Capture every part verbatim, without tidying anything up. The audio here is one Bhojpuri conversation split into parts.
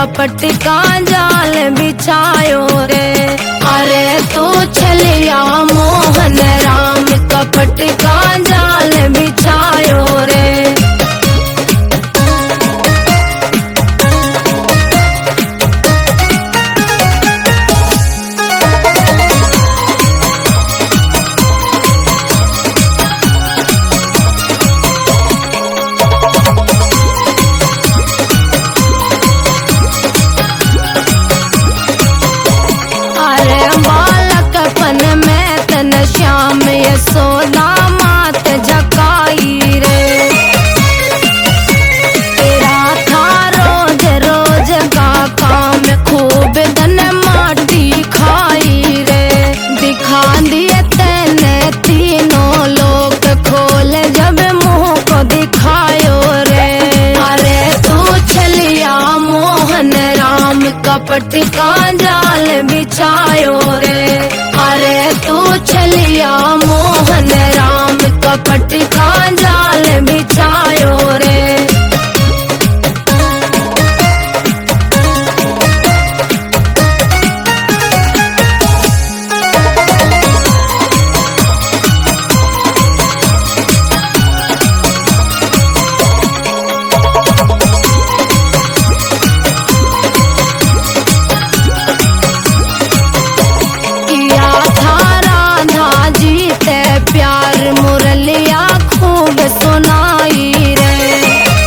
कपट का जाल बिछायो रे। अरे तू छलिया मोहन राम कपट का जाल बिछायो रे। श्याम यशोदा मात झकाई रे। तेरा था रोज रोज का काम खूब धन माटी खाई रे। दिखा दिए तेने तीनों लोग खोल जब मुंह को दिखायो रे। अरे तू छलिया मोहन राम कपट का जाल बिछायो रे। अरे तू छलिया मोहन राम कपट का जाल बिछायो रे। प्यार मुरलिया खूब सुनाई रे।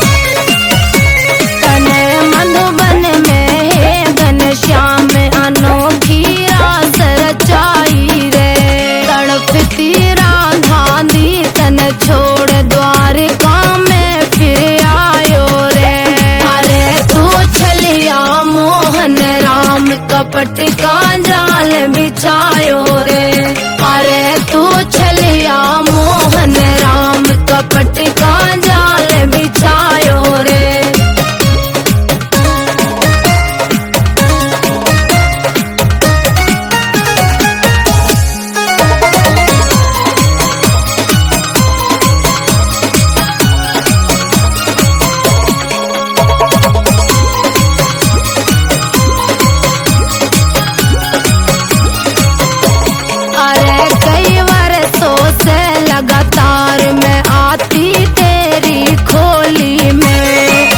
तने मधुबन में हे घनश्याम अनोखी रास रचाई रे। तड़पती राधा दी तन छोड़ द्वारिका में फिर आयो रे। अरे तू छलिया मोहन राम कपट का जाल बिछायो रे। अरे तू छलिया मोहन राम कपट का जाल बिछायो रे। लगातार मैं आती तेरी खोली में।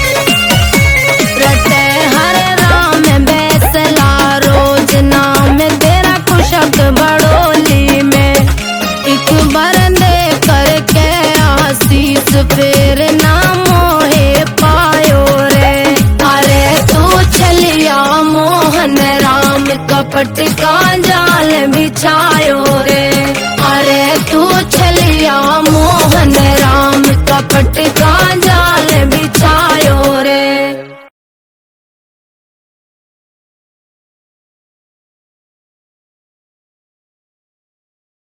रटे हरे राम बैसला रोज नाम तेरा कुशक बड़ोली में। एक बार दे करके आशीष फिर ना मोहे पायो रे। अरे तू छलिया मोहन राम कपट का जाल बिछायो रे।